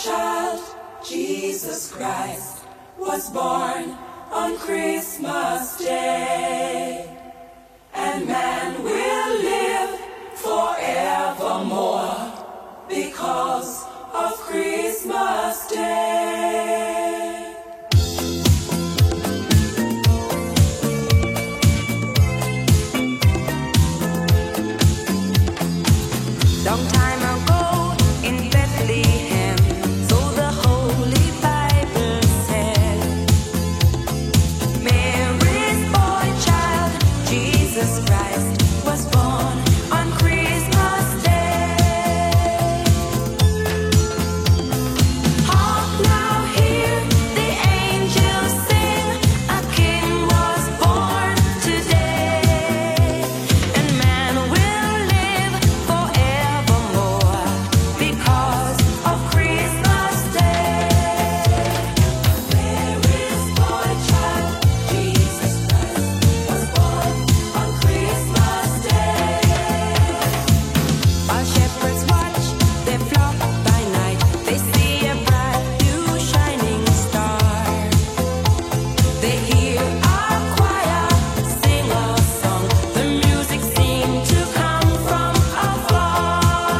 child, Jesus Christ, was born on Christmas Day. And man will live forevermore because of Christmas Day. Long time ago in Bethlehem, so the Holy Bible said, Mary's boy child, Jesus Christ, was born on Christmas Day. Hark now, hear the angels sing, a king was born today, and man will live forevermore because of Christmas Day. Mary's boy child, Jesus Christ, was born on Christmas Day. While shepherds watch their flock by night, they see a bright new shining star. They hear a choir sing a song. The music seemed to come from afar.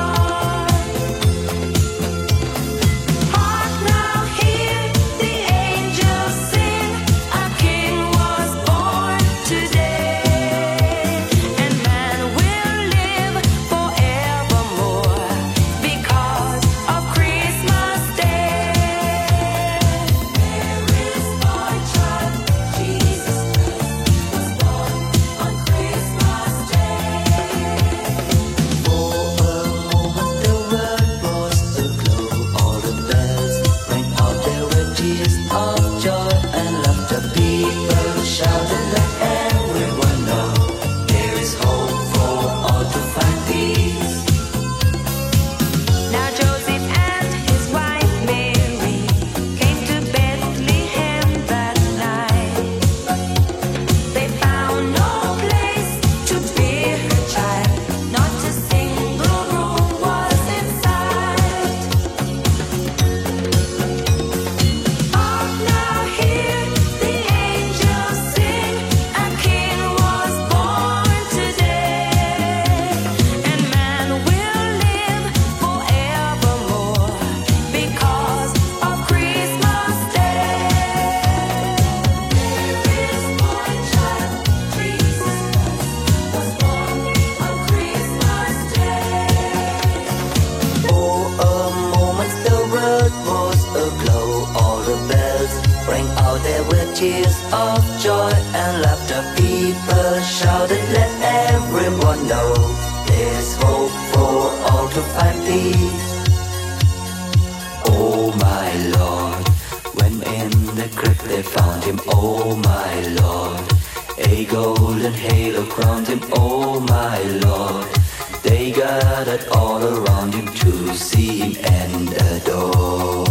Hark now, hear the angels sing, a king was born today, and man will live forevermore because of Christmas Day. Mary's boy child, Jesus Christ, was born on Christmas Day. For a moment the world was aglow, all the bells rang out, there were tears of joy and laughter. People shouted, let everyone know there is hope for all to find peace. Now Joseph and his wife Mary came to Bethlehem that night. They found no place to bear her child, not a single room was in sight. Hark now, hear the angels sing, a king was born today, and man will live forevermore because of Christmas Day. Mary's boy child, Jesus Christ, was born on Christmas Day. For a moment the world was aglow, all the bells rang out, there were tears of joy and laughter. People shouted, let everyone know there's hope for all to find peace. Oh my Lord, when in the crypt they found him, oh my Lord, a golden halo crowned him, oh my Lord. They gathered all around him to see him and adore.